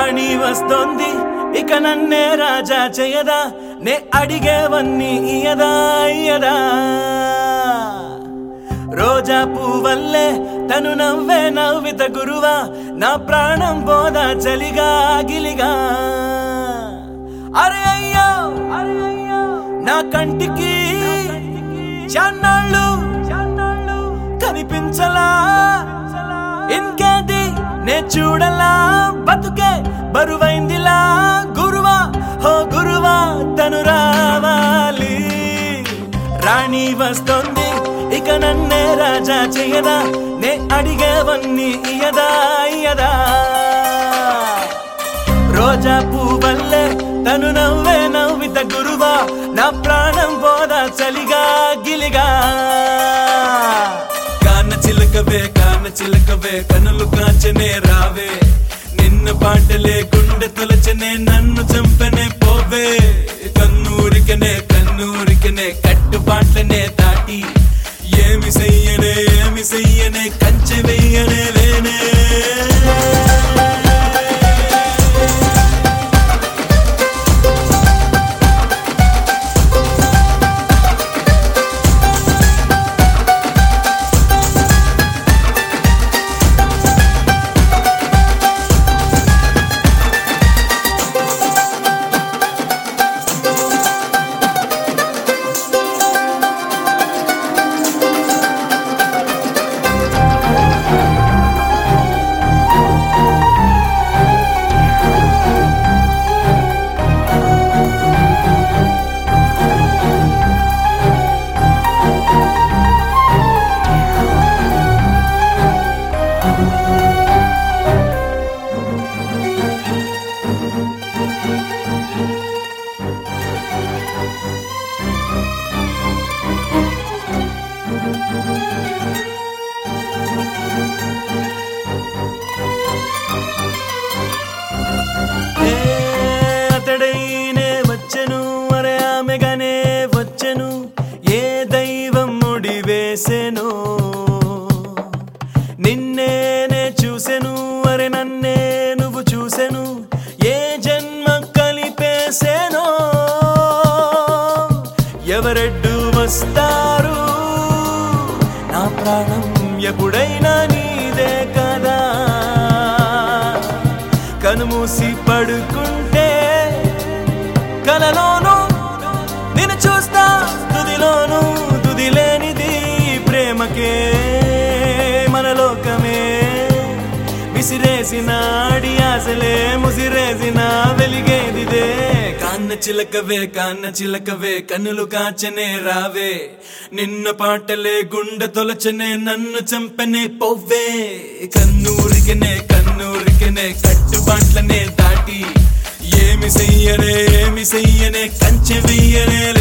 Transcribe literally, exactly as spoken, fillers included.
రాణి వస్తోంది ఇక నన్నే రాజా చేయదా నే అడిగేవన్నీ ఇయదా ఇయదా రోజా పువ్వల్లే తను నవ్వే నవ్విత గురువా నా ప్రాణం పోదా చలిగా గిలిగా అరే అయ్యో అరే అయ్యో నా కంటికి చాన్నాళ్ళు కనిపించలా ఇంకేది నే చూడలా బతుకే బరువైందిలా గురువా హో గురువా తను రావాలి రాణి వస్తోంది ఇక నన్నే రాజా చేయదా నే అడిగేవన్నీ ఇయదా ఇయదా రోజా పువ్వల్లే తను నవ్వే నవ్విత గురువా నా ప్రాణం పోదా చలిగా గిలిగా కాన చిలకవే కాన చిలకవే కనులు కాచనే రావే నిన్ను పాటలే గుండె తొలచనే నన్ను చంపనే పోవే కన్నూరికనే కన్నూరికనే కట్టుబాట్లనే దాటి ఏమి చెయ్యనే ఏమి చెయ్యనే కంచె వెయ్యనే లేనే అతడైనే వచ్చెను అరే ఆమెగానే వచ్చెను ఏ దైవం ముడి వేసెను నిన్నేనే చూసెను అరే నన్నే నువ్వు చూసెను ఏ జన్మ కలిపేసెనో ఎవరెడ్డు వస్తారు నా ప్రాణం ఎప్పుడైనా నీదే కదా కనుమూసి పడుకుంటే కలలోను నిన్ను చూస్తా తుదిలోను తుదిలేనిది ప్రేమకే మన లోకమే విసిరేసిన ఆడియాసలే ముసిరేసిన వెలిగేదిదే కాన్న చిలకవే కాన్న చిలకవే కన్నులు కాచనే రావే నిన్న పాటలే గుండె తొలచనే నన్ను చంపనే పోవే కన్నూరికనే కన్నూరికనే కట్టుబాట్లనే దాటి ఏమి చెయ్యనే ఏమి చెయ్యనే కంచె వెయ్యనే